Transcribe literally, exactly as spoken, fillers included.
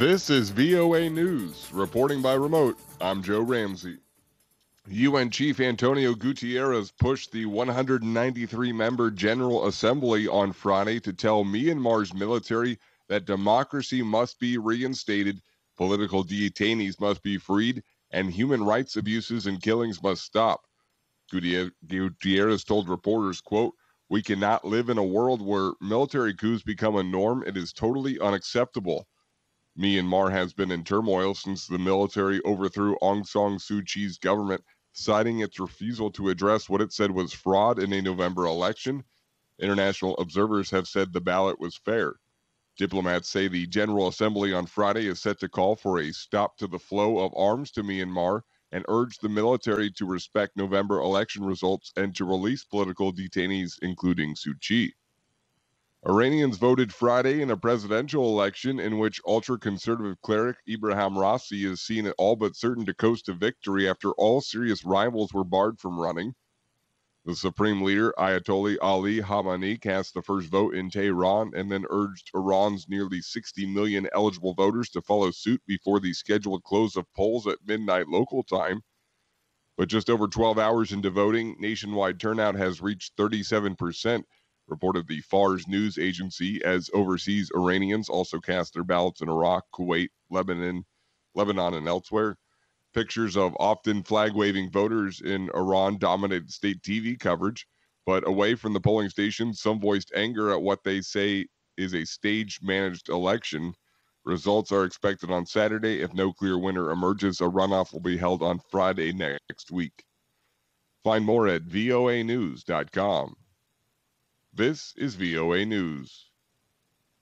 This is V O A News. Reporting by remote, I'm Joe Ramsey. U N Chief Antonio Gutierrez pushed the one hundred ninety-three member General Assembly on Friday to tell Myanmar's military that democracy must be reinstated, political detainees must be freed, and human rights abuses and killings must stop. Gutierrez told reporters, quote, "We cannot live in a world where military coups become a norm. It is totally unacceptable." Myanmar has been in turmoil since the military overthrew Aung San Suu Kyi's government, citing its refusal to address what it said was fraud in a November election. International observers have said the ballot was fair. Diplomats say the General Assembly on Friday is set to call for a stop to the flow of arms to Myanmar and urge the military to respect November election results and to release political detainees, including Suu Kyi. Iranians voted Friday in a presidential election in which ultra-conservative cleric Ebrahim Raisi is seen all but certain to coast to victory after all serious rivals were barred from running. The supreme leader, Ayatollah Ali Khamenei, cast the first vote in Tehran and then urged Iran's nearly sixty million eligible voters to follow suit before the scheduled close of polls at midnight local time. But just over twelve hours into voting, nationwide turnout has reached thirty-seven percent, reported the Fars news agency, as overseas Iranians also cast their ballots in Iraq, Kuwait, Lebanon, Lebanon, and elsewhere. Pictures of often flag-waving voters in Iran dominated state T V coverage, but away from the polling stations, some voiced anger at what they say is a staged-managed election. Results are expected on Saturday. If no clear winner emerges, a runoff will be held on Friday next week. Find more at V O A news dot com. This is V O A News.